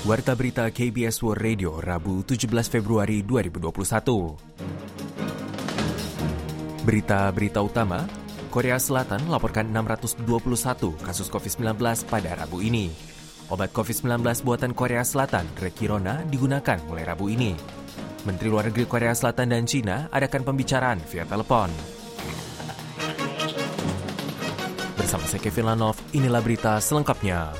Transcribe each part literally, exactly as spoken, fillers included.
Warta Berita K B S World Radio, Rabu tujuh belas Februari dua ribu dua puluh satu. Berita-berita utama, Korea Selatan melaporkan enam ratus dua puluh satu kasus covid sembilan belas pada Rabu ini. Obat covid sembilan belas buatan Korea Selatan, Rekirona, digunakan mulai Rabu ini. Menteri Luar Negeri Korea Selatan dan Cina adakan pembicaraan via telepon. Bersama saya Kevin Lanov, inilah berita selengkapnya.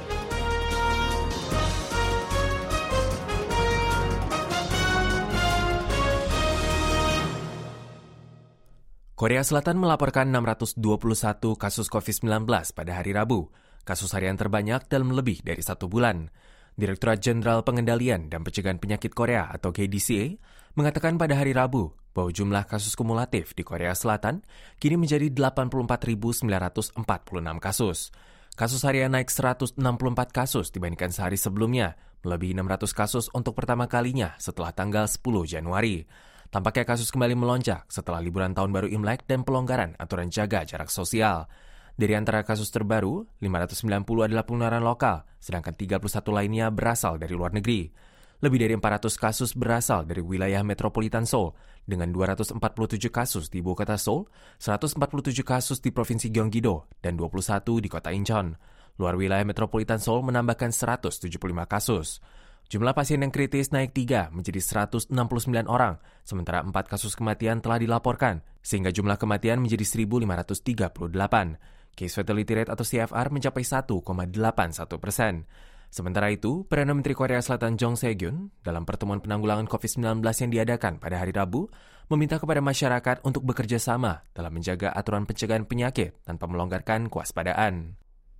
Korea Selatan melaporkan enam ratus dua puluh satu kasus covid sembilan belas pada hari Rabu, kasus harian terbanyak dalam lebih dari satu bulan. Direktorat Jenderal Pengendalian dan Pencegahan Penyakit Korea atau K D C A mengatakan pada hari Rabu bahwa jumlah kasus kumulatif di Korea Selatan kini menjadi delapan puluh empat ribu sembilan ratus empat puluh enam kasus. Kasus harian naik seratus enam puluh empat kasus dibandingkan sehari sebelumnya, melebihi enam ratus kasus untuk pertama kalinya setelah tanggal sepuluh Januari. Tampaknya kasus kembali melonjak setelah liburan tahun baru Imlek dan pelonggaran aturan jaga jarak sosial. Dari antara kasus terbaru, lima ratus sembilan puluh adalah penularan lokal, sedangkan tiga puluh satu lainnya berasal dari luar negeri. Lebih dari empat ratus kasus berasal dari wilayah metropolitan Seoul, dengan dua ratus empat puluh tujuh kasus di ibu kota Seoul, seratus empat puluh tujuh kasus di Provinsi Gyeonggi-do, dan dua puluh satu di kota Incheon. Luar wilayah metropolitan Seoul menambahkan seratus tujuh puluh lima kasus. Jumlah pasien yang kritis naik tiga menjadi seratus enam puluh sembilan orang, sementara empat kasus kematian telah dilaporkan, sehingga jumlah kematian menjadi seribu lima ratus tiga puluh delapan. Case fatality rate atau C F R mencapai satu koma delapan satu persen. Sementara itu, Perdana Menteri Korea Selatan Jong Se-gyun dalam pertemuan penanggulangan covid sembilan belas yang diadakan pada hari Rabu, meminta kepada masyarakat untuk bekerja sama dalam menjaga aturan pencegahan penyakit tanpa melonggarkan kewaspadaan.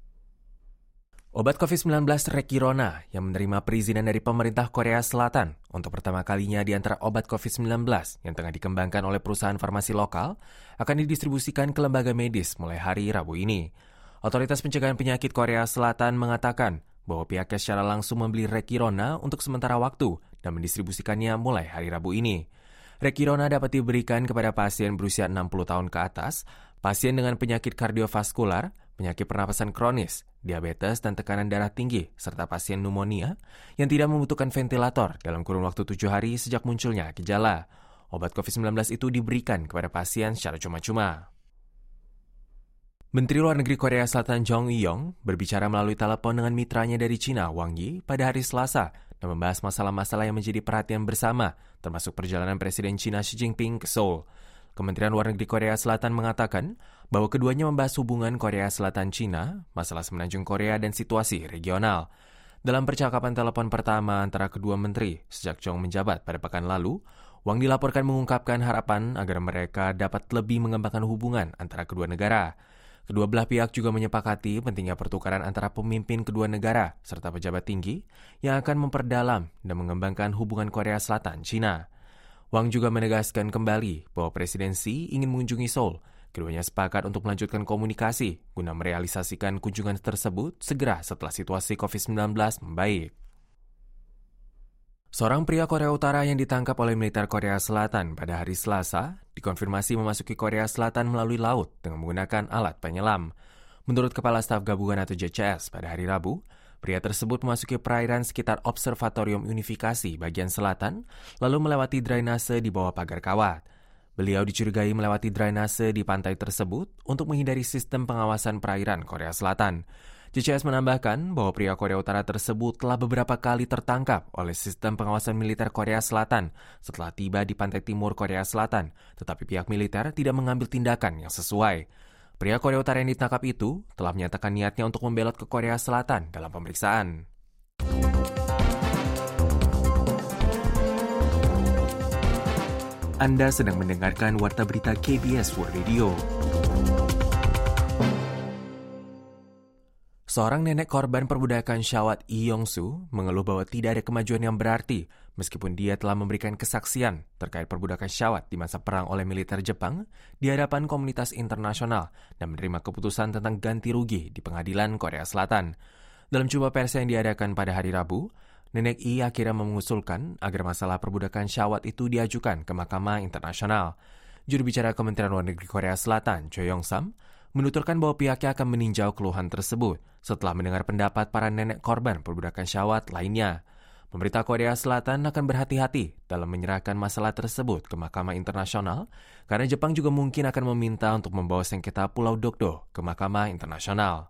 Obat covid sembilan belas Rekirona yang menerima perizinan dari pemerintah Korea Selatan untuk pertama kalinya di antara obat covid sembilan belas yang tengah dikembangkan oleh perusahaan farmasi lokal akan didistribusikan ke lembaga medis mulai hari Rabu ini. Otoritas Pencegahan Penyakit Korea Selatan mengatakan bahwa pihaknya secara langsung membeli Rekirona untuk sementara waktu dan mendistribusikannya mulai hari Rabu ini. Rekirona dapat diberikan kepada pasien berusia enam puluh tahun ke atas, pasien dengan penyakit kardiovaskular, penyakit pernapasan kronis, diabetes dan tekanan darah tinggi, serta pasien pneumonia yang tidak membutuhkan ventilator dalam kurun waktu tujuh hari sejak munculnya gejala. Obat covid sembilan belas itu diberikan kepada pasien secara cuma-cuma. Menteri Luar Negeri Korea Selatan Jong Eui-yong berbicara melalui telepon dengan mitranya dari Cina, Wang Yi, pada hari Selasa dan membahas masalah-masalah yang menjadi perhatian bersama, termasuk perjalanan Presiden Cina Xi Jinping ke Seoul. Kementerian Luar Negeri Korea Selatan mengatakan bahwa keduanya membahas hubungan Korea Selatan-Cina, masalah semenanjung Korea, dan situasi regional. Dalam percakapan telepon pertama antara kedua menteri sejak Jong menjabat pada pekan lalu, Wang dilaporkan mengungkapkan harapan agar mereka dapat lebih mengembangkan hubungan antara kedua negara. Kedua belah pihak juga menyepakati pentingnya pertukaran antara pemimpin kedua negara serta pejabat tinggi yang akan memperdalam dan mengembangkan hubungan Korea Selatan-Cina. Wang juga menegaskan kembali bahwa Presiden Xi ingin mengunjungi Seoul. Keduanya sepakat untuk melanjutkan komunikasi guna merealisasikan kunjungan tersebut segera setelah situasi covid sembilan belas membaik. Seorang pria Korea Utara yang ditangkap oleh militer Korea Selatan pada hari Selasa dikonfirmasi memasuki Korea Selatan melalui laut dengan menggunakan alat penyelam. Menurut Kepala Staf Gabungan atau J C S pada hari Rabu, pria tersebut memasuki perairan sekitar Observatorium Unifikasi bagian selatan, lalu melewati drainase di bawah pagar kawat. Beliau dicurigai melewati drainase di pantai tersebut untuk menghindari sistem pengawasan perairan Korea Selatan. J C S menambahkan bahwa pria Korea Utara tersebut telah beberapa kali tertangkap oleh sistem pengawasan militer Korea Selatan setelah tiba di pantai timur Korea Selatan, tetapi pihak militer tidak mengambil tindakan yang sesuai. Pria Korea Utara yang ditangkap itu telah menyatakan niatnya untuk membelot ke Korea Selatan dalam pemeriksaan. Anda sedang mendengarkan Warta Berita K B S World Radio. Seorang nenek korban perbudakan Shawat Lee Yong-soo mengeluh bahwa tidak ada kemajuan yang berarti meskipun dia telah memberikan kesaksian terkait perbudakan Shawat di masa perang oleh militer Jepang di hadapan komunitas internasional dan menerima keputusan tentang ganti rugi di pengadilan Korea Selatan. Dalam jumpa pers yang diadakan pada hari Rabu, Nenek I akhirnya mengusulkan agar masalah perbudakan Shawat itu diajukan ke Mahkamah Internasional. Juru bicara Kementerian Luar Negeri Korea Selatan, Choi Yong-sam, menuturkan bahwa pihaknya akan meninjau keluhan tersebut setelah mendengar pendapat para nenek korban perbudakan syahwat lainnya. Pemerintah Korea Selatan akan berhati-hati dalam menyerahkan masalah tersebut ke Mahkamah Internasional karena Jepang juga mungkin akan meminta untuk membawa sengketa Pulau Dokdo ke Mahkamah Internasional.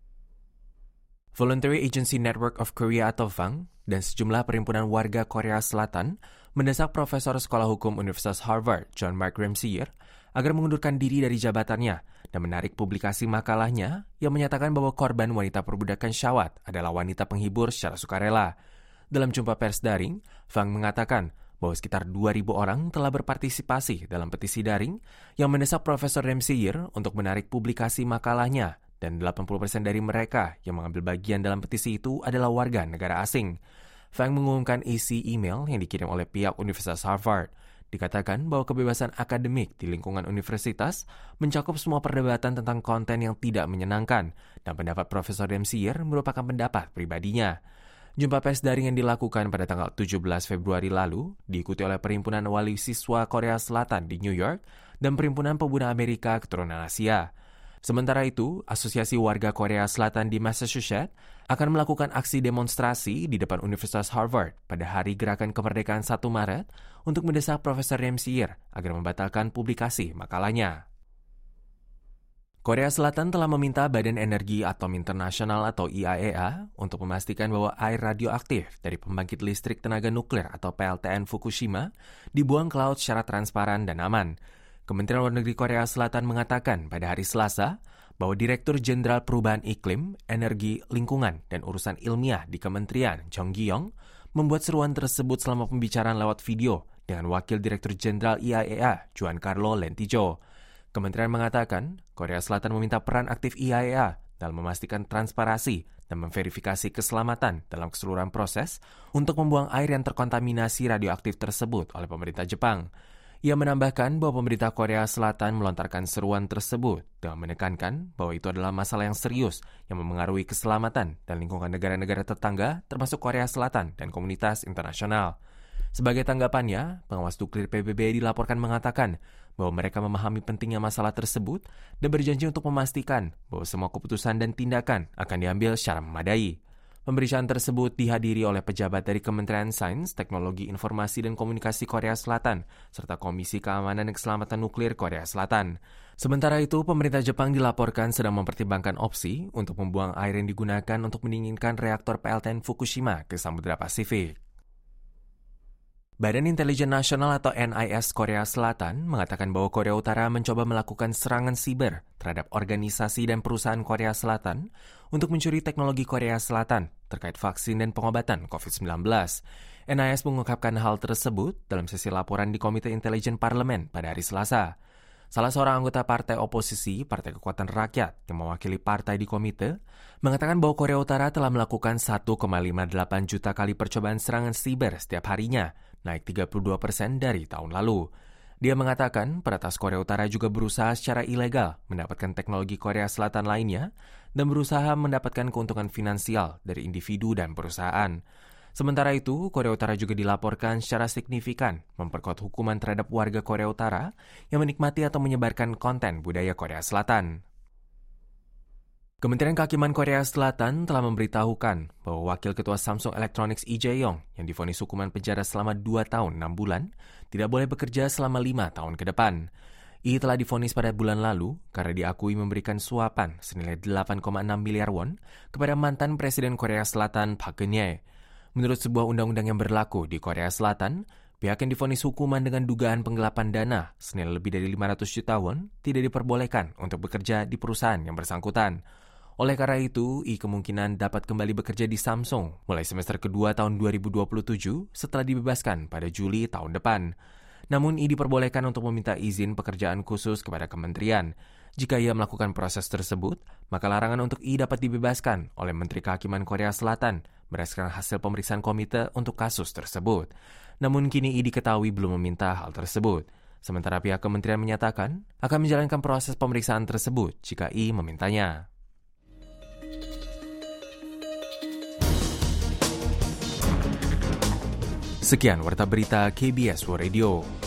Voluntary Agency Network of Korea atau V A N dan sejumlah perhimpunan warga Korea Selatan mendesak Profesor Sekolah Hukum Universitas Harvard, John Mark Ramseyer, agar mengundurkan diri dari jabatannya dan menarik publikasi makalahnya yang menyatakan bahwa korban wanita perbudakan syahwat adalah wanita penghibur secara sukarela. Dalam jumpa pers daring, V A N mengatakan bahwa sekitar dua ribu orang telah berpartisipasi dalam petisi daring yang mendesak Profesor Ramseyer untuk menarik publikasi makalahnya, dan delapan puluh persen dari mereka yang mengambil bagian dalam petisi itu adalah warga negara asing. V A N mengumumkan isi email yang dikirim oleh pihak Universitas Harvard. Dikatakan bahwa kebebasan akademik di lingkungan universitas mencakup semua perdebatan tentang konten yang tidak menyenangkan, dan pendapat Profesor Ramseyer merupakan pendapat pribadinya. Jumpa pers daring yang dilakukan pada tanggal tujuh belas Februari lalu diikuti oleh Perhimpunan Wali Siswa Korea Selatan di New York dan Perhimpunan Pemuda Amerika Keturunan Asia. Sementara itu, Asosiasi Warga Korea Selatan di Massachusetts akan melakukan aksi demonstrasi di depan Universitas Harvard pada Hari Gerakan Kemerdekaan satu Maret untuk mendesak Profesor Ramseyer agar membatalkan publikasi makalahnya. Korea Selatan telah meminta Badan Energi Atom Internasional atau I A E A untuk memastikan bahwa air radioaktif dari pembangkit listrik tenaga nuklir atau P L T N Fukushima dibuang ke laut secara transparan dan aman. Kementerian Luar Negeri Korea Selatan mengatakan pada hari Selasa bahwa Direktur Jenderal Perubahan Iklim, Energi, Lingkungan, dan Urusan Ilmiah di Kementerian, Jong Gi-yong, membuat seruan tersebut selama pembicaraan lewat video dengan Wakil Direktur Jenderal I A E A, Giancarlo Lentijo. Kementerian mengatakan, Korea Selatan meminta peran aktif I A E A dalam memastikan transparansi dan memverifikasi keselamatan dalam keseluruhan proses untuk membuang air yang terkontaminasi radioaktif tersebut oleh pemerintah Jepang. Ia menambahkan bahwa pemerintah Korea Selatan melontarkan seruan tersebut dengan menekankan bahwa itu adalah masalah yang serius yang memengaruhi keselamatan dan lingkungan negara-negara tetangga termasuk Korea Selatan dan komunitas internasional. Sebagai tanggapannya, pengawas nuklir P B B dilaporkan mengatakan bahwa mereka memahami pentingnya masalah tersebut dan berjanji untuk memastikan bahwa semua keputusan dan tindakan akan diambil secara memadai. Pemeriksaan tersebut dihadiri oleh pejabat dari Kementerian Sains, Teknologi Informasi dan Komunikasi Korea Selatan, serta Komisi Keamanan dan Keselamatan Nuklir Korea Selatan. Sementara itu, pemerintah Jepang dilaporkan sedang mempertimbangkan opsi untuk membuang air yang digunakan untuk mendinginkan reaktor P L T N Fukushima ke Samudra Pasifik. Badan Intelijen Nasional atau N I S Korea Selatan mengatakan bahwa Korea Utara mencoba melakukan serangan siber terhadap organisasi dan perusahaan Korea Selatan untuk mencuri teknologi Korea Selatan terkait vaksin dan pengobatan covid sembilan belas. N I S mengungkapkan hal tersebut dalam sesi laporan di Komite Intelijen Parlemen pada hari Selasa. Salah seorang anggota partai oposisi, Partai Kekuatan Rakyat, yang mewakili partai di komite, mengatakan bahwa Korea Utara telah melakukan satu koma lima delapan juta kali percobaan serangan siber setiap harinya, naik tiga puluh dua persen dari tahun lalu. Dia mengatakan peretas Korea Utara juga berusaha secara ilegal mendapatkan teknologi Korea Selatan lainnya dan berusaha mendapatkan keuntungan finansial dari individu dan perusahaan. Sementara itu, Korea Utara juga dilaporkan secara signifikan memperkuat hukuman terhadap warga Korea Utara yang menikmati atau menyebarkan konten budaya Korea Selatan. Kementerian Kehakiman Korea Selatan telah memberitahukan bahwa Wakil Ketua Samsung Electronics Lee Jae-yong yang divonis hukuman penjara selama dua tahun enam bulan tidak boleh bekerja selama lima tahun ke depan. Lee telah divonis pada bulan lalu karena diakui memberikan suapan senilai delapan koma enam miliar won kepada mantan Presiden Korea Selatan Park Geun-hye. Menurut sebuah undang-undang yang berlaku di Korea Selatan, pihak yang divonis hukuman dengan dugaan penggelapan dana senilai lebih dari lima ratus juta won tidak diperbolehkan untuk bekerja di perusahaan yang bersangkutan. Oleh karena itu, I kemungkinan dapat kembali bekerja di Samsung mulai semester kedua tahun dua ribu dua puluh tujuh setelah dibebaskan pada Juli tahun depan. Namun I diperbolehkan untuk meminta izin pekerjaan khusus kepada kementerian. Jika ia melakukan proses tersebut, maka larangan untuk I dapat dibebaskan oleh Menteri Kehakiman Korea Selatan berdasarkan hasil pemeriksaan komite untuk kasus tersebut. Namun kini I diketahui belum meminta hal tersebut. Sementara pihak kementerian menyatakan akan menjalankan proses pemeriksaan tersebut jika I memintanya. Sekian Warta Berita K B S World Radio.